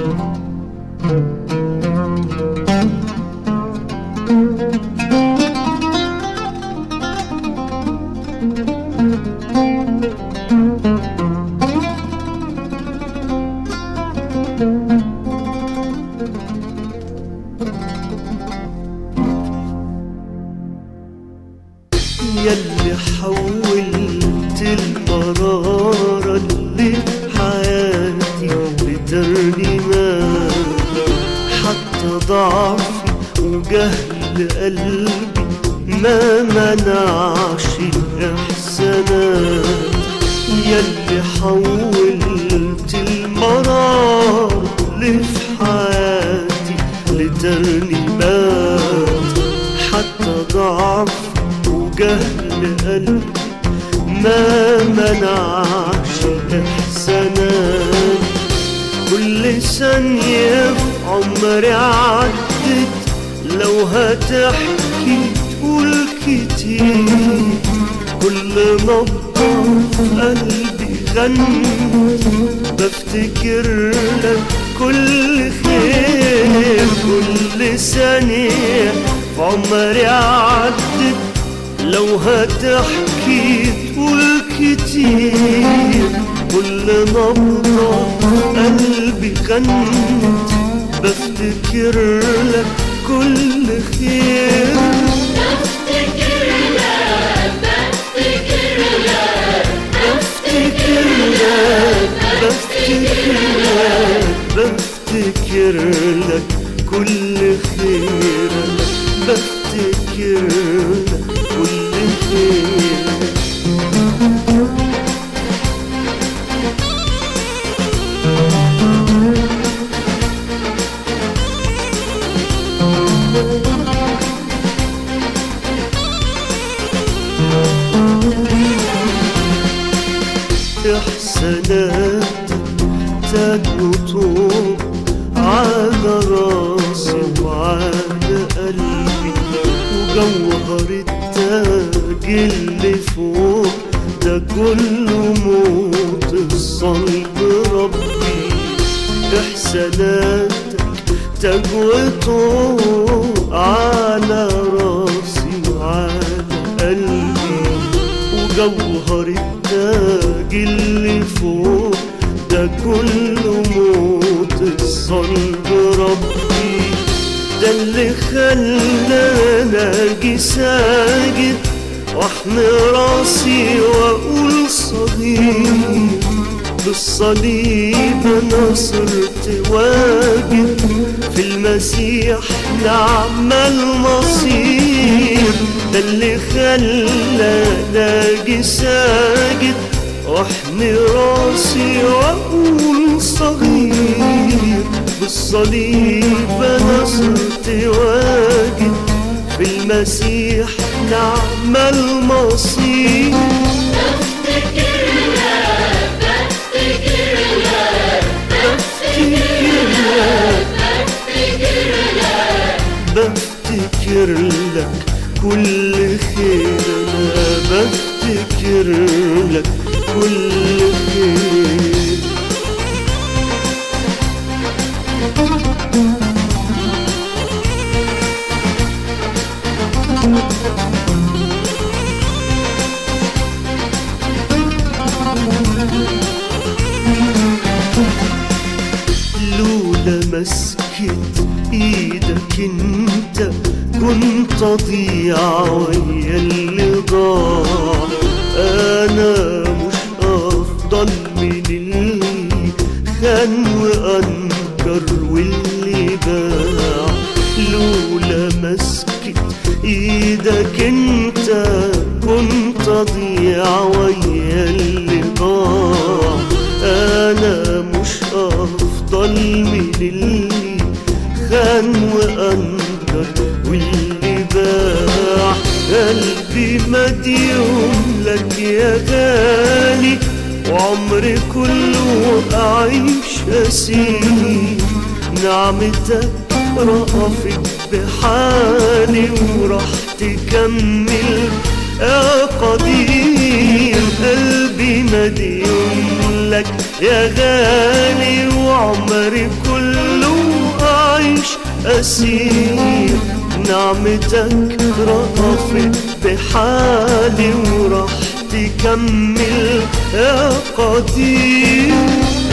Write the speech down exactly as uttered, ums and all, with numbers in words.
ياللي حولت المرارة اللي في حياتي لترنيمات، حتى ضعفي وجهل قلبي ما منعش الإحسانات. ياللي حولت المرارة اللي في حياتي لترنيمات، حتى ضعفي وجهل قلبي ما منعش الإحسانات. كل ثانية في عمري عدت لو هتحكي تقول كتير، كل نبضة في قلبي غنت بفتكر لك كل خير. كل ثانية في عمري عدت لو هتحكي تقول كتير، كل نبضة قلبي غنت بفتكر لك كل خير. بفتكر لك بفتكر لك بفتكر لك بفتكر لك بفتكر لك كل خير. بفتكر لك كل خير. إحساناتك تاج وطوب على راسي وعلى قلبي، وجوهر التاج اللي فوق ده كله موت الصلب ربي. إحساناتك تاج وطوب على راسي وعلى قلبي، وجوهر التاج اللي فوق ده كله موت الصلب ربي. ده اللي خلاني اجي ساجد واحمي راسي واقول صليب، بالصليب انا صرت واجد في المسيح نعم المصير. ده اللي خلاني اجي ساجد واحمي راسي واقول صغير، بالصليب انا صرت واجد في المسيح نعم المصير. بفتكر لك بفتكر لك بفتكر لك بفتكر لك بفتكر لك كل خير. انا بفتكر لك كل خير. لولا مسكت ايدك انت كنت اضيع ويا اللي ضاع. انا مش افضل من اللي خان وانكر واللي باع. لولا مسكت ايدك انت كنت اضيع ويا اللي ضاع. انا مش افضل من اللي خان وانكر واللي باع. قلبي مديون لك يا غالي وعمري كله أعيش أسير. نعمتك رأفت بحالي وراح تكمل يا قدير. قلبي مديون لك يا غالي وعمري كله أسير، نعمتك رأفت بحالي وراح تكمل يا قدير.